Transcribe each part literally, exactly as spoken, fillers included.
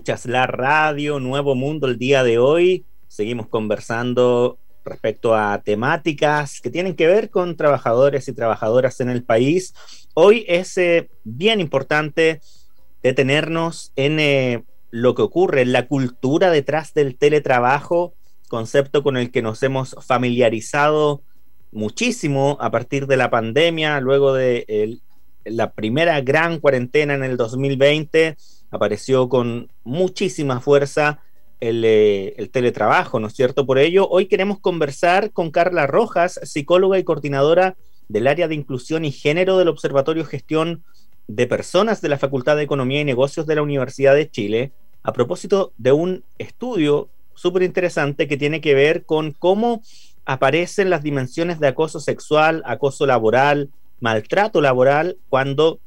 escuchas la radio Nuevo Mundo el día de hoy. Seguimos conversando respecto a temáticas que tienen que ver con trabajadores y trabajadoras en el país. Hoy es eh, bien importante detenernos en eh, lo que ocurre, en la cultura detrás del teletrabajo, concepto con el que nos hemos familiarizado muchísimo a partir de la pandemia, luego de el, la primera gran cuarentena en el dos mil veinte. Apareció con muchísima fuerza el, eh, el teletrabajo, ¿no es cierto? Por ello, hoy queremos conversar con Carla Rojas, psicóloga y coordinadora del área de inclusión y género del Observatorio Gestión de Personas de la Facultad de Economía y Negocios de la Universidad de Chile, a propósito de un estudio súper interesante que tiene que ver con cómo aparecen las dimensiones de acoso sexual, acoso laboral, maltrato laboral cuando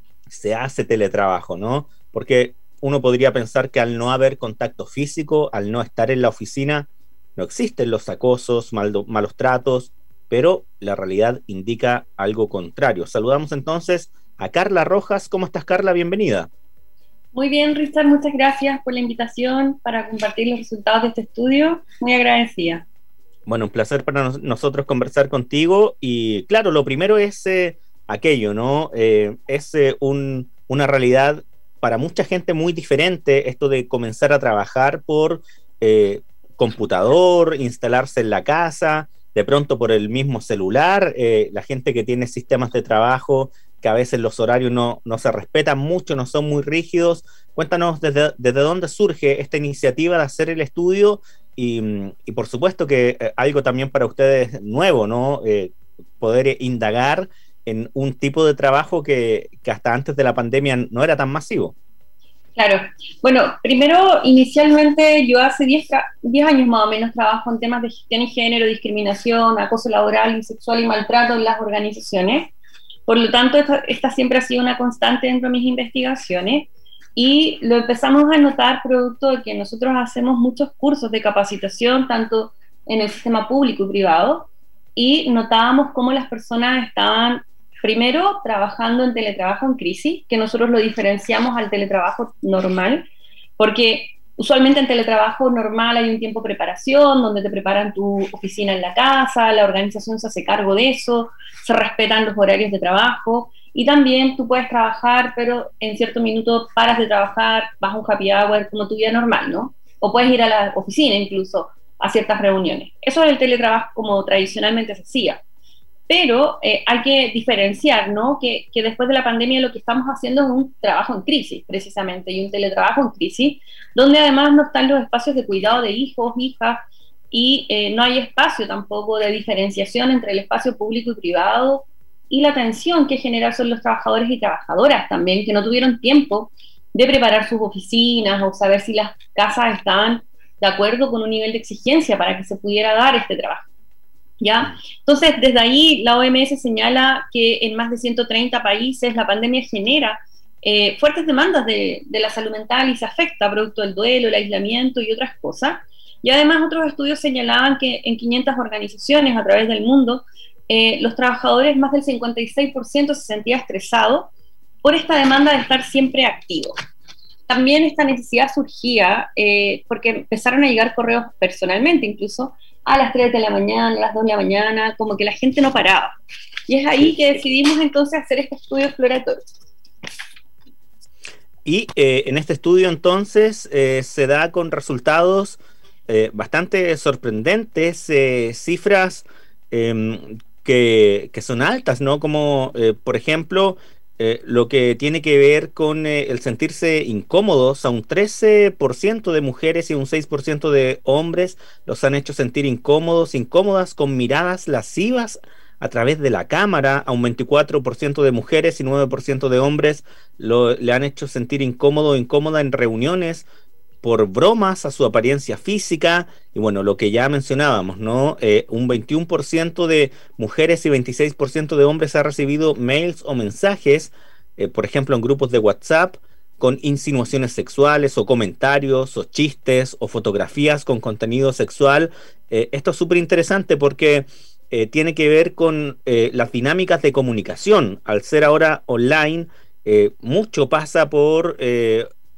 se hace teletrabajo, ¿no? Porque uno podría pensar que al no haber contacto físico, al no estar en la oficina, no existen los acosos, mal, malos tratos, pero la realidad indica algo contrario. Saludamos entonces a Carla Rojas. ¿Cómo estás, Carla? Bienvenida. Muy bien, Richard, muchas gracias por la invitación para compartir los resultados de este estudio. Muy agradecida. Bueno, un placer para nos, nosotros conversar contigo. Y claro, lo primero es eh, aquello, ¿no? Eh, es eh, un, una realidad para mucha gente muy diferente, esto de comenzar a trabajar por eh, computador, instalarse en la casa, de pronto por el mismo celular, eh, la gente que tiene sistemas de trabajo que a veces los horarios no, no se respetan mucho, no son muy rígidos. Cuéntanos desde, desde dónde surge esta iniciativa de hacer el estudio y, y por supuesto que eh, algo también para ustedes nuevo, ¿no? Eh, poder indagar en un tipo de trabajo que, que hasta antes de la pandemia no era tan masivo. Claro. Bueno, primero, inicialmente yo hace diez años más o menos trabajo en temas de gestión y género, discriminación, acoso laboral y sexual y maltrato en las organizaciones. Por lo tanto, esta, esta siempre ha sido una constante dentro de mis investigaciones y lo empezamos a notar producto de que nosotros hacemos muchos cursos de capacitación, tanto en el sistema público y privado, y notábamos cómo las personas estaban primero trabajando en teletrabajo en crisis, que nosotros lo diferenciamos al teletrabajo normal, porque usualmente en teletrabajo normal hay un tiempo de preparación, donde te preparan tu oficina en la casa, la organización se hace cargo de eso, se respetan los horarios de trabajo, y también tú puedes trabajar, pero en cierto minuto paras de trabajar, vas a un happy hour como tu vida normal, ¿no? O puedes ir a la oficina incluso a ciertas reuniones. Eso es el teletrabajo como tradicionalmente se hacía. Pero eh, hay que diferenciar, ¿no? Que, que después de la pandemia lo que estamos haciendo es un trabajo en crisis, precisamente, y un teletrabajo en crisis, donde además no están los espacios de cuidado de hijos, hijas, y eh, no hay espacio tampoco de diferenciación entre el espacio público y privado, y la tensión que genera son los trabajadores y trabajadoras también, que no tuvieron tiempo de preparar sus oficinas o saber si las casas estaban de acuerdo con un nivel de exigencia para que se pudiera dar este trabajo. ¿Ya? Entonces, desde ahí la O M S señala que en más de ciento treinta países la pandemia genera eh, fuertes demandas de, de la salud mental y se afecta producto del duelo, el aislamiento y otras cosas. Y además otros estudios señalaban que en quinientas organizaciones a través del mundo, eh, los trabajadores, más del cincuenta y seis por ciento se sentía estresado por esta demanda de estar siempre activo. También esta necesidad surgía eh, porque empezaron a llegar correos personalmente, incluso a las tres de la mañana, a las dos de la mañana, como que la gente no paraba. Y es ahí que decidimos entonces hacer este estudio exploratorio. Y eh, en este estudio entonces eh, se da con resultados eh, bastante sorprendentes, eh, cifras eh, que, que son altas, ¿no? Como eh, por ejemplo eh, lo que tiene que ver con eh, el sentirse incómodos. A un trece por ciento de mujeres y un seis por ciento de hombres los han hecho sentir incómodos, incómodas con miradas lascivas a través de la cámara. A un veinticuatro por ciento de mujeres y nueve por ciento de hombres lo, le han hecho sentir incómodo o incómoda en reuniones por bromas a su apariencia física. Y bueno, lo que ya mencionábamos, ¿no? Eh, un veintiuno por ciento de mujeres y veintiséis por ciento de hombres ha recibido mails o mensajes, eh, por ejemplo, en grupos de WhatsApp, con insinuaciones sexuales o comentarios o chistes o fotografías con contenido sexual. Eh, esto es súper interesante porque eh, tiene que ver con eh, las dinámicas de comunicación. Al ser ahora online, eh, mucho pasa por... Eh,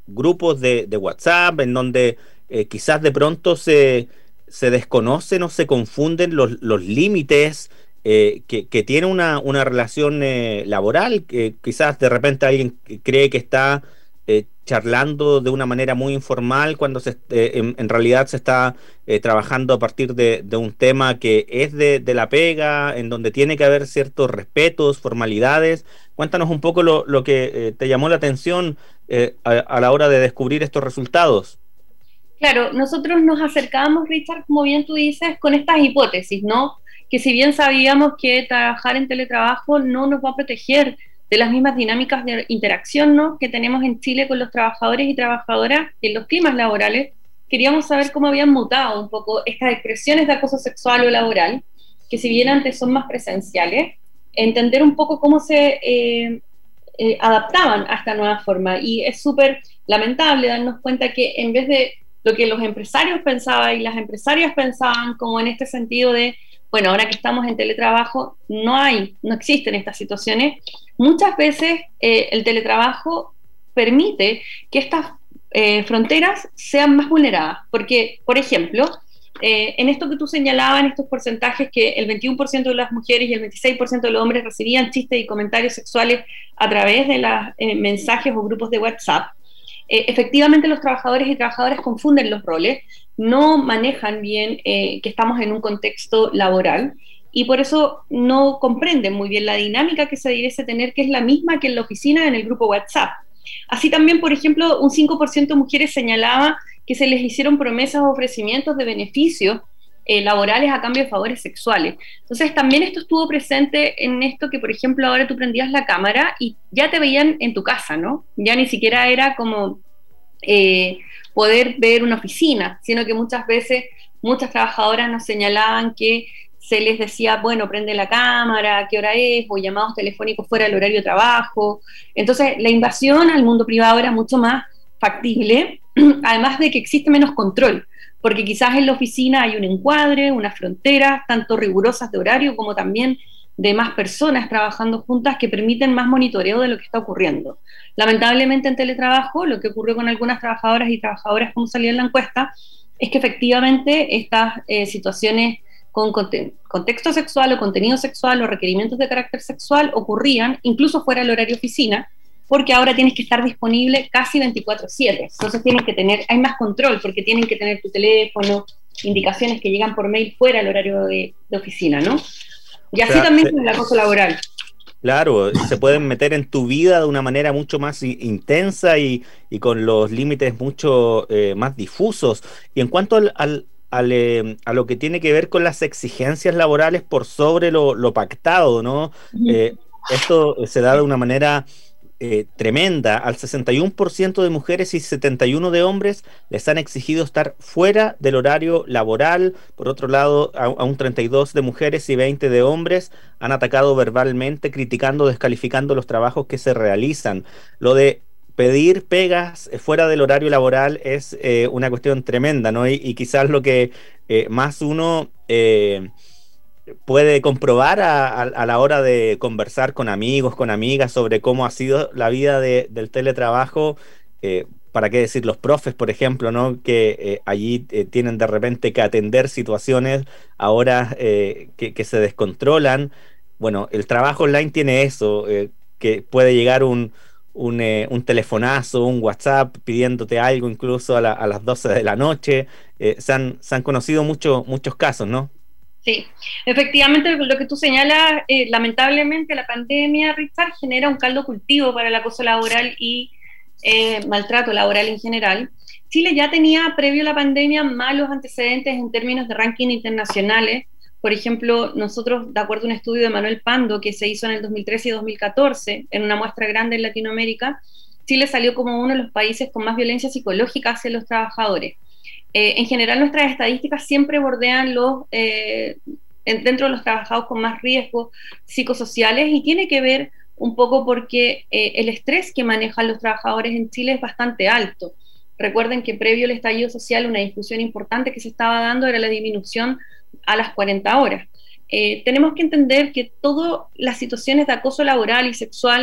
grupos de, de WhatsApp en donde eh, quizás de pronto se, se desconocen o se confunden los, los límites eh, que, que tiene una, una relación eh, laboral, que quizás de repente alguien cree que está eh, charlando de una manera muy informal cuando se, eh, en, en realidad se está eh, trabajando a partir de, de un tema que es de, de la pega, en donde tiene que haber ciertos respetos, formalidades. Cuéntanos un poco lo, lo que eh, te llamó la atención eh, a, a la hora de descubrir estos resultados. Claro, nosotros nos acercábamos, Richard, como bien tú dices, con estas hipótesis, ¿no? Que si bien sabíamos que trabajar en teletrabajo no nos va a proteger de las mismas dinámicas de interacción, ¿no?, que tenemos en Chile con los trabajadores y trabajadoras en los climas laborales, queríamos saber cómo habían mutado un poco estas expresiones de acoso sexual o laboral, que si bien antes son más presenciales, entender un poco cómo se eh, eh, adaptaban a esta nueva forma. Y es súper lamentable darnos cuenta que en vez de lo que los empresarios pensaban y las empresarias pensaban como en este sentido de, bueno, ahora que estamos en teletrabajo, no hay, no existen estas situaciones. Muchas veces eh, el teletrabajo permite que estas eh, fronteras sean más vulneradas, porque, por ejemplo, eh, en esto que tú señalabas, en estos porcentajes que el veintiuno por ciento de las mujeres y el veintiséis por ciento de los hombres recibían chistes y comentarios sexuales a través de los eh, mensajes o grupos de WhatsApp, eh, efectivamente los trabajadores y trabajadoras confunden los roles, no manejan bien eh, que estamos en un contexto laboral y por eso no comprenden muy bien la dinámica que se debiese tener, que es la misma que en la oficina en el grupo WhatsApp. Así también, por ejemplo, un cinco por ciento de mujeres señalaba que se les hicieron promesas o ofrecimientos de beneficios eh, laborales a cambio de favores sexuales. Entonces, también esto estuvo presente en esto que, por ejemplo, ahora tú prendías la cámara y ya te veían en tu casa, ¿no? Ya ni siquiera era como eh, poder ver una oficina, sino que muchas veces muchas trabajadoras nos señalaban que se les decía, bueno, prende la cámara, qué hora es, o llamados telefónicos fuera del horario de trabajo. Entonces, la invasión al mundo privado era mucho más factible, además de que existe menos control, porque quizás en la oficina hay un encuadre, unas fronteras, tanto rigurosas de horario como también de más personas trabajando juntas que permiten más monitoreo de lo que está ocurriendo. Lamentablemente en teletrabajo, lo que ocurrió con algunas trabajadoras y trabajadoras, como salía en la encuesta, es que efectivamente estas eh, situaciones con contexto sexual o contenido sexual o requerimientos de carácter sexual ocurrían incluso fuera del horario oficina, porque ahora tienes que estar disponible casi veinticuatro siete. Entonces tienen que tener, hay más control, porque tienen que tener tu teléfono, indicaciones que llegan por mail fuera del horario de, de oficina, ¿no? Y así claro, también con el acoso laboral. Claro, se pueden meter en tu vida de una manera mucho más intensa y, y con los límites mucho eh, más difusos. Y en cuanto al, al Al, eh, a lo que tiene que ver con las exigencias laborales por sobre lo, lo pactado, ¿no? Uh-huh. Eh, esto se da de una manera eh, tremenda. Al sesenta y uno por ciento de mujeres y setenta y uno por ciento de hombres les han exigido estar fuera del horario laboral. Por otro lado, a, a un treinta y dos por ciento de mujeres y veinte por ciento de hombres han atacado verbalmente, criticando, descalificando los trabajos que se realizan. Lo de pedir pegas fuera del horario laboral es eh, una cuestión tremenda, ¿no? Y, y quizás lo que eh, más uno eh, puede comprobar a, a, a la hora de conversar con amigos, con amigas sobre cómo ha sido la vida de, del teletrabajo, eh, para qué decir los profes, por ejemplo, ¿no? Que eh, allí eh, tienen de repente que atender situaciones ahora eh, que, que se descontrolan. Bueno, el trabajo online tiene eso, eh, que puede llegar un Un, eh, un telefonazo, un WhatsApp pidiéndote algo incluso a, la, a las doce de la noche. Eh, se, han, se han conocido mucho, muchos casos, ¿no? Sí, efectivamente lo que tú señalas, eh, lamentablemente la pandemia, Richard, genera un caldo cultivo para el acoso laboral y eh, maltrato laboral en general. Chile ya tenía, previo a la pandemia, malos antecedentes en términos de ranking internacionales. Por ejemplo, nosotros, de acuerdo a un estudio de Manuel Pando que se hizo en el dos mil trece y dos mil catorce, en una muestra grande en Latinoamérica, Chile salió como uno de los países con más violencia psicológica hacia los trabajadores. Eh, en general, nuestras estadísticas siempre bordean los, eh, dentro de los trabajados con más riesgos psicosociales y tiene que ver un poco porque eh, el estrés que manejan los trabajadores en Chile es bastante alto. Recuerden que previo al estallido social, una discusión importante que se estaba dando era la disminución a las cuarenta horas. Eh, tenemos que entender que todas las situaciones de acoso laboral y sexual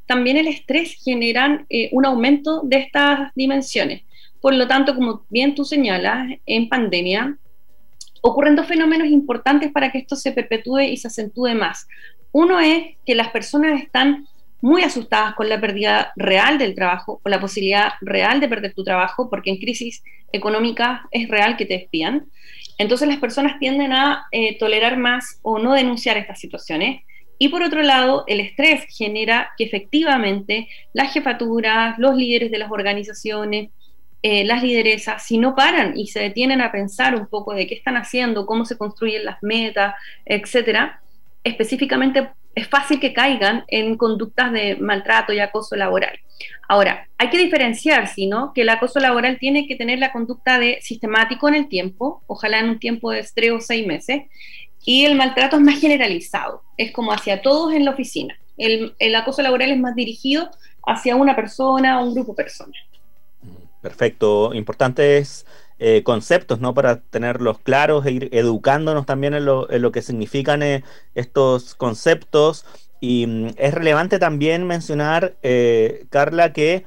también el estrés generan eh, un aumento de estas dimensiones. Por lo tanto, como bien tú señalas, en pandemia ocurren dos fenómenos importantes para que esto se perpetúe y se acentúe más. Uno es que las personas están muy asustadas con la pérdida real del trabajo, con la posibilidad real de perder tu trabajo, porque en crisis económica es real que te despidan. Entonces las personas tienden a eh, tolerar más o no denunciar estas situaciones. Y por otro lado, el estrés genera que efectivamente las jefaturas, los líderes de las organizaciones, eh, las lideresas, si no paran y se detienen a pensar un poco de qué están haciendo, cómo se construyen las metas, etcétera, específicamente es fácil que caigan en conductas de maltrato y acoso laboral. Ahora, hay que diferenciar, ¿sí, no?, que el acoso laboral tiene que tener la conducta de sistemático en el tiempo, ojalá en un tiempo de tres o seis meses, y el maltrato es más generalizado, es como hacia todos en la oficina. El, el acoso laboral es más dirigido hacia una persona o un grupo de personas. Perfecto, importantes eh, conceptos, ¿no?, para tenerlos claros e ir educándonos también en lo, en lo que significan eh, estos conceptos. Y mm, es relevante también mencionar, eh, Carla, que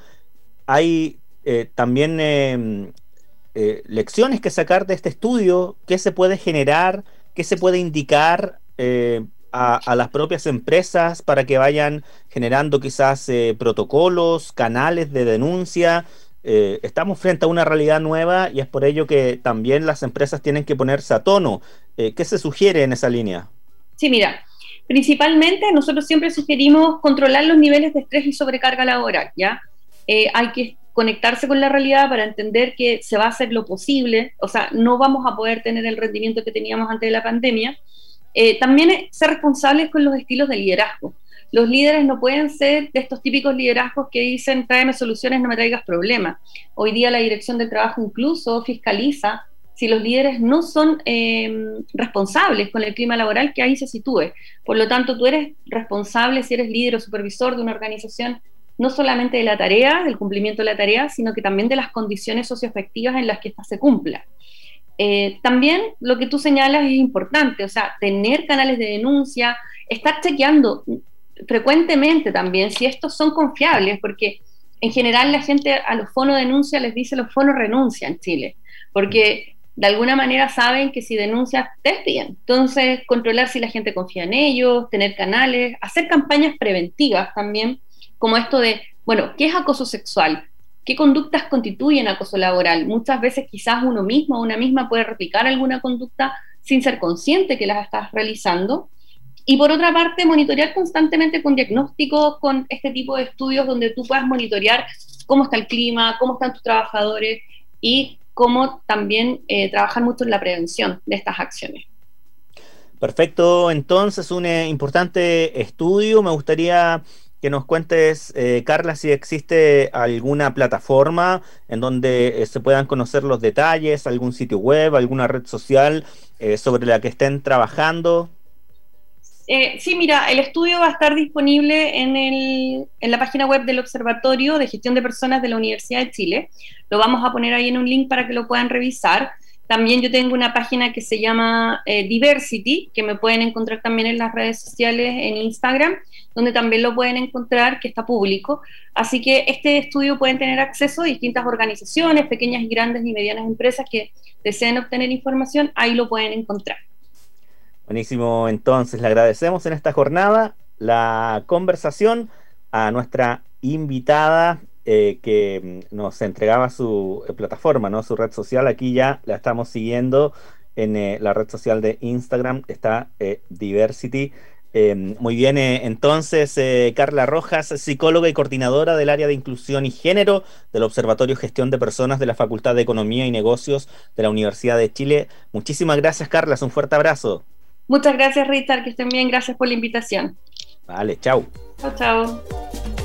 hay eh, también eh, eh, lecciones que sacar de este estudio, qué se puede generar, qué se puede indicar eh, a, a las propias empresas para que vayan generando quizás eh, protocolos, canales de denuncia. Eh, estamos frente a una realidad nueva y es por ello que también las empresas tienen que ponerse a tono. Eh, ¿qué se sugiere en esa línea? Sí, mira, principalmente nosotros siempre sugerimos controlar los niveles de estrés y sobrecarga laboral, ¿ya? Eh, hay que conectarse con la realidad para entender que se va a hacer lo posible, o sea, no vamos a poder tener el rendimiento que teníamos antes de la pandemia. Eh, también ser responsables con los estilos de liderazgo. Los líderes no pueden ser de estos típicos liderazgos que dicen tráeme soluciones, no me traigas problemas. Hoy día la Dirección del Trabajo incluso fiscaliza si los líderes no son eh, responsables con el clima laboral, que ahí se sitúe. Por lo tanto, tú eres responsable, si eres líder o supervisor de una organización, no solamente de la tarea, del cumplimiento de la tarea, sino que también de las condiciones socioafectivas en las que ésta se cumpla. Eh, también lo que tú señalas es importante, o sea, tener canales de denuncia, estar chequeando frecuentemente también si estos son confiables, porque en general la gente a los fonos denuncia les dice los fonos renuncia en Chile, porque de alguna manera saben que si denuncias te despiden. Entonces, controlar si la gente confía en ellos, tener canales, hacer campañas preventivas también, como esto de, bueno, ¿qué es acoso sexual? ¿Qué conductas constituyen acoso laboral? Muchas veces quizás uno mismo o una misma puede replicar alguna conducta sin ser consciente que las estás realizando. Y por otra parte, monitorear constantemente con diagnósticos, con este tipo de estudios donde tú puedas monitorear cómo está el clima, cómo están tus trabajadores y cómo también eh, trabajar mucho en la prevención de estas acciones. Perfecto, entonces un eh, importante estudio. Me gustaría que nos cuentes, eh, Carla, si existe alguna plataforma en donde eh, se puedan conocer los detalles, algún sitio web, alguna red social eh, sobre la que estén trabajando. Eh, sí, mira, el estudio va a estar disponible en, el, en la página web del Observatorio de Gestión de Personas de la Universidad de Chile. Lo vamos a poner ahí en un link para que lo puedan revisar. También yo tengo una página que se llama eh, Diversity, que me pueden encontrar también en las redes sociales, en Instagram, donde también lo pueden encontrar, que está público. Así que este estudio pueden tener acceso a distintas organizaciones, pequeñas y grandes y medianas empresas que deseen obtener información, ahí lo pueden encontrar. Buenísimo, entonces le agradecemos en esta jornada la conversación a nuestra invitada eh, que nos entregaba su eh, plataforma, ¿no?, su red social. Aquí ya la estamos siguiendo en eh, la red social de Instagram, está eh, Diversity. Eh, muy bien, eh, entonces eh, Carla Rojas, psicóloga y coordinadora del área de inclusión y género del Observatorio Gestión de Personas de la Facultad de Economía y Negocios de la Universidad de Chile. Muchísimas gracias, Carla, un fuerte abrazo. Muchas gracias, Richard, que estén bien, gracias por la invitación. Vale, chao. Chao, chao.